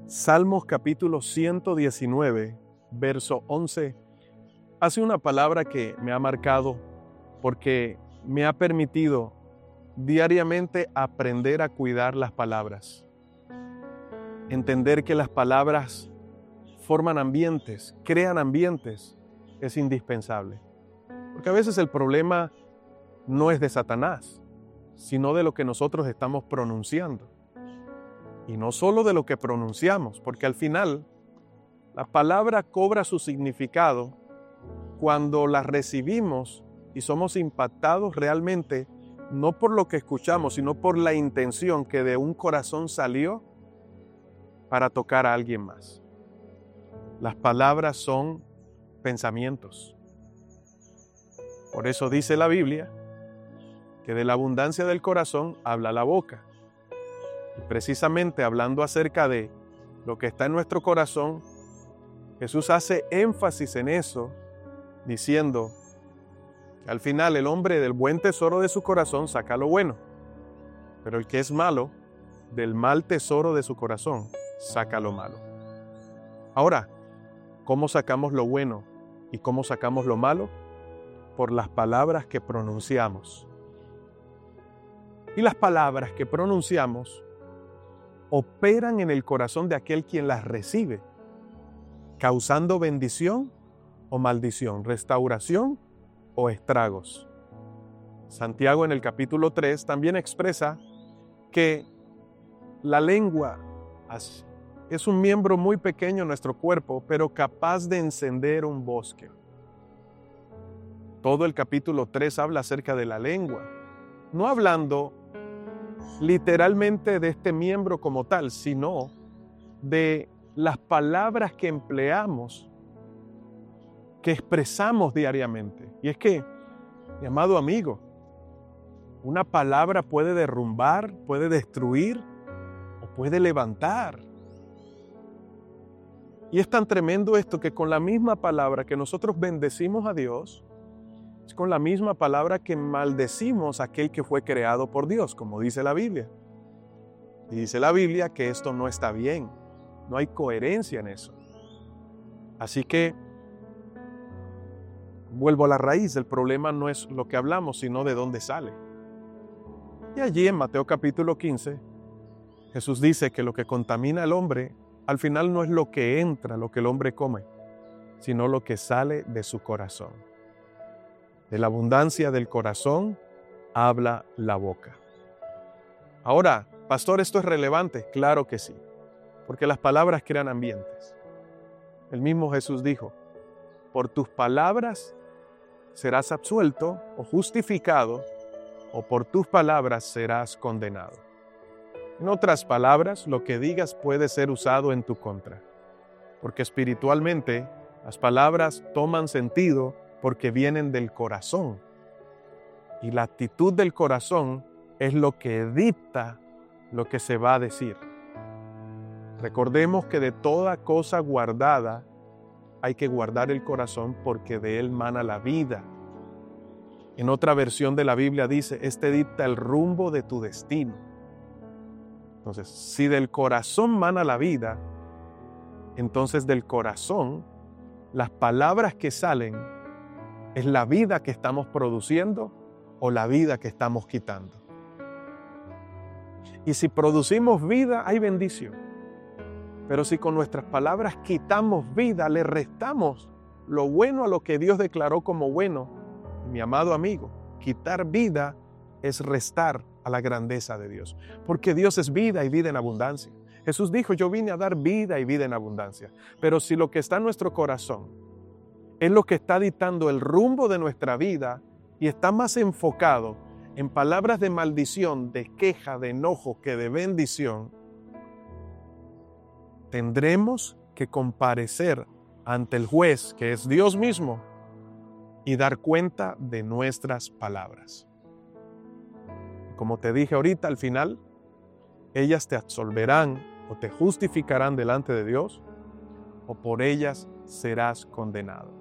Salmos capítulo 119, verso 11, hace una palabra que me ha marcado porque me ha permitido diariamente aprender a cuidar las palabras. Entender que las palabras forman ambientes, crean ambientes, es indispensable. Porque a veces el problema no es de Satanás, sino de lo que nosotros estamos pronunciando. Y no solo de lo que pronunciamos, porque al final la palabra cobra su significado cuando la recibimos y somos impactados realmente, no por lo que escuchamos, sino por la intención que de un corazón salió para tocar a alguien más. Las palabras son pensamientos. Por eso dice la Biblia que de la abundancia del corazón habla la boca. Y precisamente hablando acerca de lo que está en nuestro corazón, Jesús hace énfasis en eso, diciendo que al final el hombre del buen tesoro de su corazón saca lo bueno, pero el que es malo, del mal tesoro de su corazón, saca lo malo. Ahora, ¿cómo sacamos lo bueno y cómo sacamos lo malo? Por las palabras que pronunciamos. Y las palabras que pronunciamos operan en el corazón de aquel quien las recibe, causando bendición o maldición, restauración o estragos. Santiago en el capítulo 3 también expresa que la lengua es un miembro muy pequeño en nuestro cuerpo, pero capaz de encender un bosque. Todo el capítulo 3 habla acerca de la lengua, no hablando literalmente de este miembro como tal, sino de las palabras que empleamos, que expresamos diariamente. Y es que, mi amado amigo, una palabra puede derrumbar, puede destruir o puede levantar. Y es tan tremendo esto que con la misma palabra que nosotros bendecimos a Dios, es con la misma palabra que maldecimos a aquel que fue creado por Dios, como dice la Biblia. Y dice la Biblia que esto no está bien, no hay coherencia en eso. Así que vuelvo a la raíz, el problema no es lo que hablamos, sino de dónde sale. Y allí en Mateo capítulo 15, Jesús dice que lo que contamina al hombre, al final no es lo que entra, lo que el hombre come, sino lo que sale de su corazón. De la abundancia del corazón habla la boca. Ahora, pastor, ¿esto es relevante? Claro que sí, porque las palabras crean ambientes. El mismo Jesús dijo, por tus palabras serás absuelto o justificado, o por tus palabras serás condenado. En otras palabras, lo que digas puede ser usado en tu contra, porque espiritualmente las palabras toman sentido porque vienen del corazón. Y la actitud del corazón es lo que dicta lo que se va a decir. Recordemos que de toda cosa guardada hay que guardar el corazón porque de él mana la vida. En otra versión de la Biblia dice, este dicta el rumbo de tu destino. Entonces, si del corazón mana la vida, entonces del corazón, las palabras que salen ¿es la vida que estamos produciendo o la vida que estamos quitando? Y si producimos vida, hay bendición. Pero si con nuestras palabras quitamos vida, le restamos lo bueno a lo que Dios declaró como bueno, mi amado amigo, quitar vida es restar a la grandeza de Dios. Porque Dios es vida y vida en abundancia. Jesús dijo, yo vine a dar vida y vida en abundancia. Pero si lo que está en nuestro corazón es lo que está dictando el rumbo de nuestra vida y está más enfocado en palabras de maldición, de queja, de enojo que de bendición, tendremos que comparecer ante el juez, que es Dios mismo, y dar cuenta de nuestras palabras. Como te dije ahorita, al final, ellas te absolverán o te justificarán delante de Dios, o por ellas serás condenado.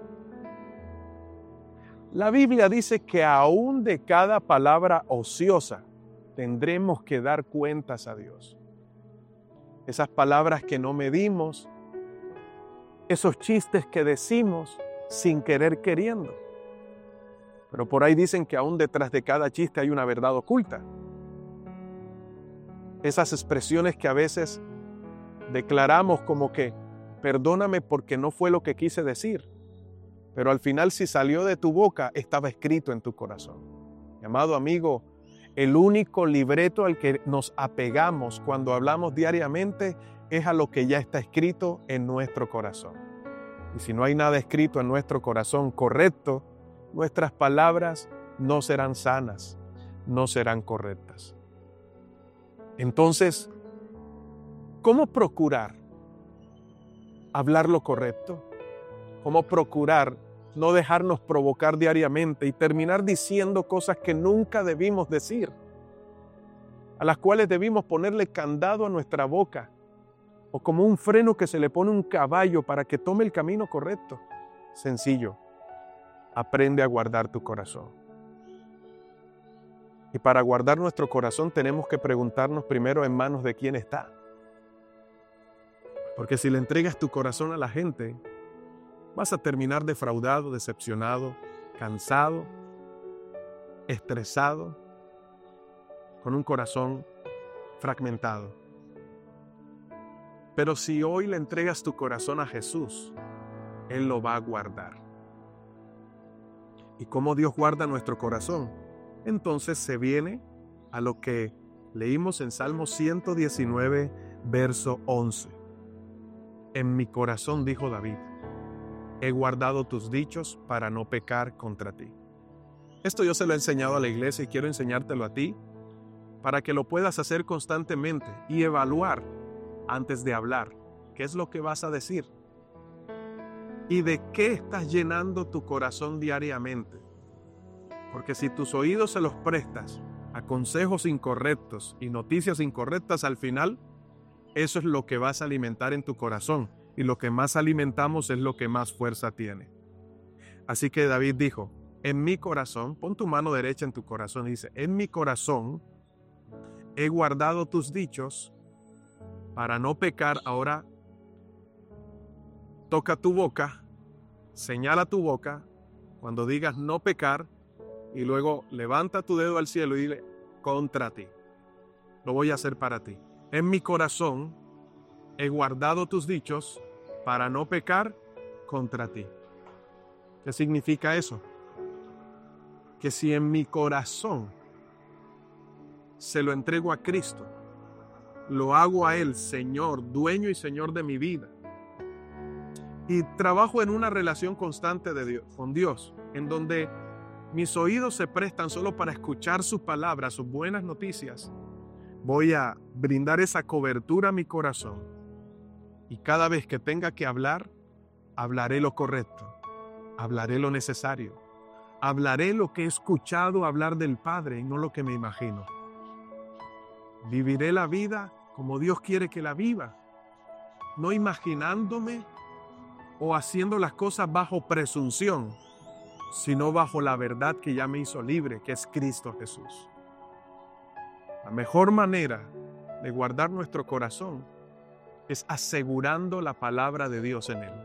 La Biblia dice que aún de cada palabra ociosa tendremos que dar cuentas a Dios. esas palabras que no medimos, esos chistes que decimos sin querer queriendo. Pero por ahí dicen que aún detrás de cada chiste hay una verdad oculta. Esas expresiones que a veces declaramos como que perdóname porque no fue lo que quise decir, pero al final si salió de tu boca estaba escrito en tu corazón. Mi amado amigo, el único libreto al que nos apegamos cuando hablamos diariamente es a lo que ya está escrito en nuestro corazón. Y si no hay nada escrito en nuestro corazón correcto, nuestras palabras no serán sanas, no serán correctas. Entonces, ¿cómo procurar hablar lo correcto? ¿Cómo procurar no dejarnos provocar diariamente y terminar diciendo cosas que nunca debimos decir, a las cuales debimos ponerle candado a nuestra boca, o como un freno que se le pone a un caballo para que tome el camino correcto? Sencillo, aprende a guardar tu corazón. Y para guardar nuestro corazón tenemos que preguntarnos primero en manos de quién está. Porque si le entregas tu corazón a la gente, vas a terminar defraudado, decepcionado, cansado, estresado, con un corazón fragmentado. Pero si hoy le entregas tu corazón a Jesús, Él lo va a guardar. ¿Y cómo Dios guarda nuestro corazón? Entonces se viene a lo que leímos en Salmo 119, verso 11. En mi corazón, dijo David, he guardado tus dichos para no pecar contra ti. Esto yo se lo he enseñado a la iglesia y quiero enseñártelo a ti para que lo puedas hacer constantemente y evaluar antes de hablar qué es lo que vas a decir y de qué estás llenando tu corazón diariamente. Porque si tus oídos se los prestas a consejos incorrectos y noticias incorrectas, al final, eso es lo que vas a alimentar en tu corazón. Y lo que más alimentamos es lo que más fuerza tiene. Así que David dijo, en mi corazón, pon tu mano derecha en tu corazón y dice, en mi corazón he guardado tus dichos para no pecar. Ahora toca tu boca, señala tu boca cuando digas no pecar y luego levanta tu dedo al cielo y dile contra ti. Lo voy a hacer para ti. En mi corazón he guardado tus dichos para no pecar contra ti. ¿Qué significa eso? Que si en mi corazón se lo entrego a Cristo, lo hago a Él, Señor, dueño y Señor de mi vida, y trabajo en una relación constante con Dios, en donde mis oídos se prestan solo para escuchar sus palabras, sus buenas noticias, voy a brindar esa cobertura a mi corazón. Y cada vez que tenga que hablar, hablaré lo correcto, hablaré lo necesario, hablaré lo que he escuchado hablar del Padre y no lo que me imagino. Viviré la vida como Dios quiere que la viva, no imaginándome o haciendo las cosas bajo presunción, sino bajo la verdad que ya me hizo libre, que es Cristo Jesús. La mejor manera de guardar nuestro corazón es asegurando la palabra de Dios en él.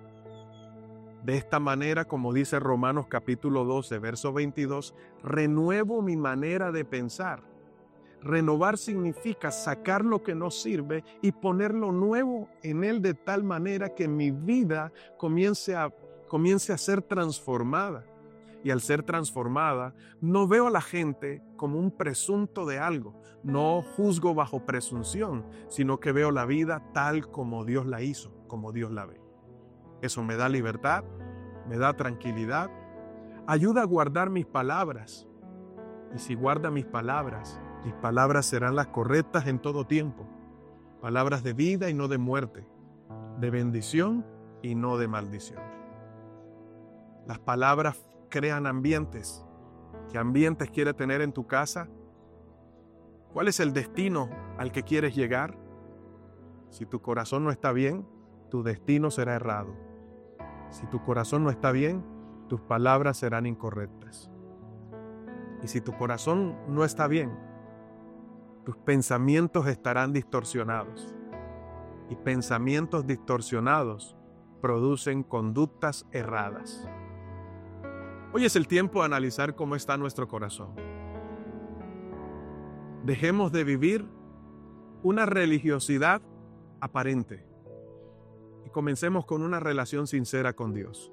De esta manera, como dice Romanos capítulo 12, verso 22, renuevo mi manera de pensar. Renovar significa sacar lo que no sirve y poner lo nuevo en él de tal manera que mi vida comience a ser transformada. Y al ser transformada, no veo a la gente como un presunto de algo. No juzgo bajo presunción, sino que veo la vida tal como Dios la hizo, como Dios la ve. Eso me da libertad, me da tranquilidad, ayuda a guardar mis palabras. Y si guarda mis palabras serán las correctas en todo tiempo. Palabras de vida y no de muerte, de bendición y no de maldición. Las palabras crean ambientes. ¿Qué ambientes quieres tener en tu casa? ¿Cuál es el destino al que quieres llegar? Si tu corazón no está bien, tu destino será errado. Si tu corazón no está bien, tus palabras serán incorrectas. Y si tu corazón no está bien, tus pensamientos estarán distorsionados. y pensamientos distorsionados producen conductas erradas. Hoy es el tiempo de analizar cómo está nuestro corazón. Dejemos de vivir una religiosidad aparente y comencemos con una relación sincera con Dios.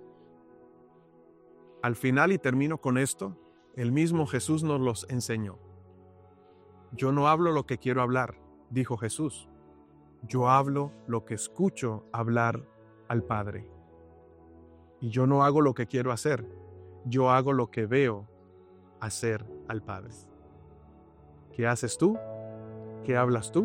Al final, y termino con esto, el mismo Jesús nos los enseñó. Yo no hablo lo que quiero hablar, dijo Jesús. Yo hablo lo que escucho hablar al Padre. Y yo no hago lo que quiero hacer, yo hago lo que veo hacer al Padre. ¿Qué haces tú? ¿Qué hablas tú?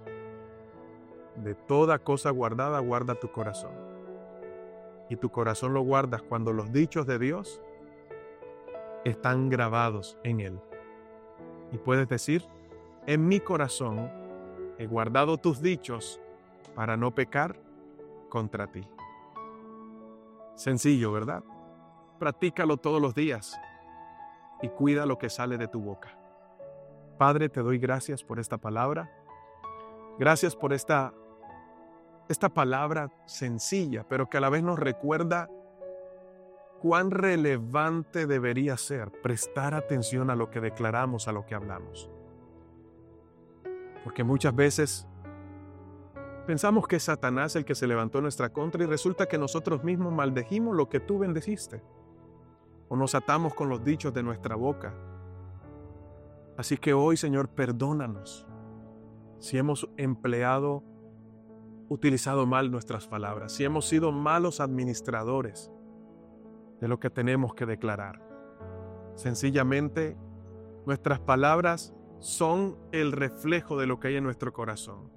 De toda cosa guardada, guarda tu corazón. Y tu corazón lo guardas cuando los dichos de Dios están grabados en él. Y puedes decir, en mi corazón he guardado tus dichos para no pecar contra ti. Sencillo, ¿verdad? Practícalo todos los días y cuida lo que sale de tu boca. Padre, te doy gracias por esta palabra. Gracias por esta palabra sencilla, pero que a la vez nos recuerda cuán relevante debería ser prestar atención a lo que declaramos, a lo que hablamos. Porque muchas veces pensamos que es Satanás el que se levantó en nuestra contra y resulta que nosotros mismos maldecimos lo que tú bendeciste. O nos atamos con los dichos de nuestra boca. Así que hoy, Señor, perdónanos si hemos utilizado mal nuestras palabras, si hemos sido malos administradores de lo que tenemos que declarar. Sencillamente, nuestras palabras son el reflejo de lo que hay en nuestro corazón.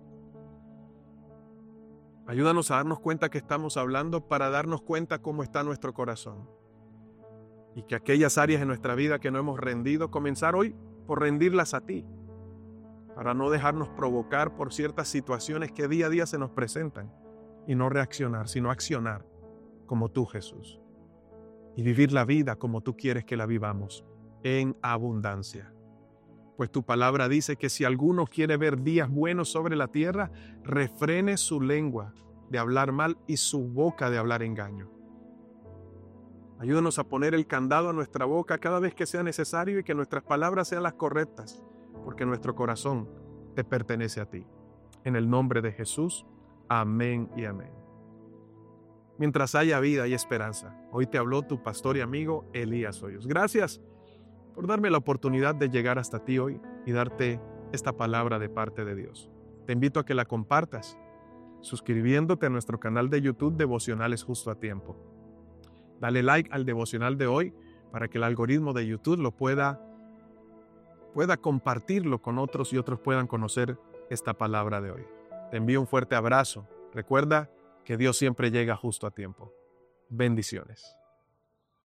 Ayúdanos a darnos cuenta que estamos hablando para darnos cuenta cómo está nuestro corazón. Y que aquellas áreas en nuestra vida que no hemos rendido, comenzar hoy por rendirlas a ti, para no dejarnos provocar por ciertas situaciones que día a día se nos presentan y no reaccionar, sino accionar como tú, Jesús, y vivir la vida como tú quieres que la vivamos, en abundancia. Pues tu palabra dice que si alguno quiere ver días buenos sobre la tierra, refrene su lengua de hablar mal y su boca de hablar engaño. Ayúdanos a poner el candado a nuestra boca cada vez que sea necesario y que nuestras palabras sean las correctas, porque nuestro corazón te pertenece a ti. En el nombre de Jesús, amén y amén. Mientras haya vida y esperanza, hoy te habló tu pastor y amigo Elías Hoyos. Gracias por darme la oportunidad de llegar hasta ti hoy y darte esta palabra de parte de Dios. Te invito a que la compartas, suscribiéndote a nuestro canal de YouTube Devocionales Justo a Tiempo. Dale like al devocional de hoy para que el algoritmo de YouTube lo pueda compartirlo con otros y otros puedan conocer esta palabra de hoy. Te envío un fuerte abrazo. Recuerda que Dios siempre llega justo a tiempo. Bendiciones.